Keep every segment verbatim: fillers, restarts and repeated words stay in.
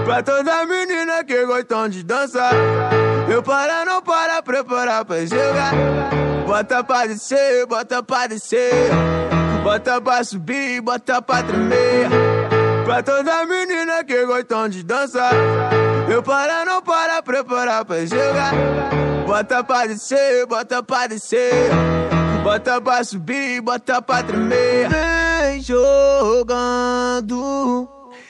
Pra toda menina que gostam de dançar, eu para, não para, preparar pra jogar. Bota pra descer, bota pra descer, bota pra subir, bota pra tremer. Pra toda menina que gostam de dançar, eu para, não para, preparar pra jogar. Bota pra descer, bota pra descer, bota pra subir, bota pra tremer. Vem jogando,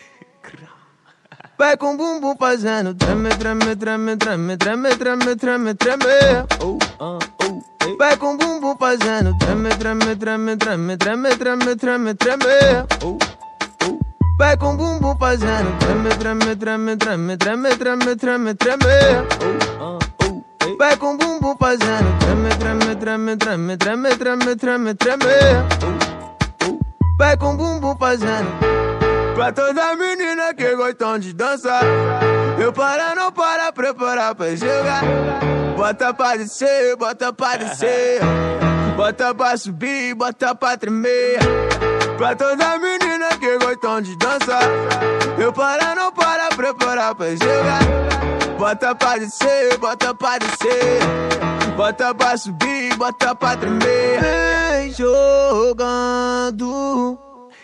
vai com bumbum fazendo treme, treme, treme, treme, treme, treme, treme, treme. Oh, uh, oh, hey. Vai com bumbum fazendo treme, treme, treme, treme, treme, treme, treme, treme. Oh, oh. Vai com bumbum fazendo treme, treme, treme, treme, treme, treme, treme, treme. Oh, uh, oh, hey. Vai com bumbum fazendo treme, treme, treme, treme, treme, treme, treme, treme. Oh, oh. Vai com bumbum fazendo. Pra toda menina que gostam de dançar, eu para, não para, preparar pra jogar. Bota pra descer, bota pra descer, bota pra subir, bota pra tremer. Pra toda menina que gostam de dançar, eu para, não para, preparar pra jogar. Bota pra descer, bota pra descer, bota pra subir, bota pra tremer. Vem jogando,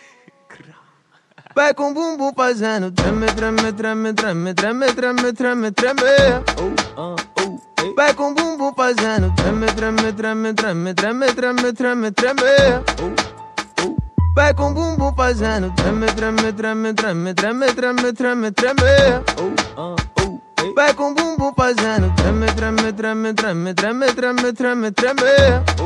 vai com bumbum fazendo treme, treme, treme, treme, treme, treme, treme, treme. Oh, uh, oh, hey. Vai com bumbum fazendo treme, treme, treme, treme, treme, treme, treme, treme. Oh, oh. Vai com bumbum fazendo treme, treme, treme, treme, treme, treme, treme, treme. Oh, uh, oh, hey. Vai com bumbum fazendo treme, treme, treme, treme, treme, treme, treme, treme.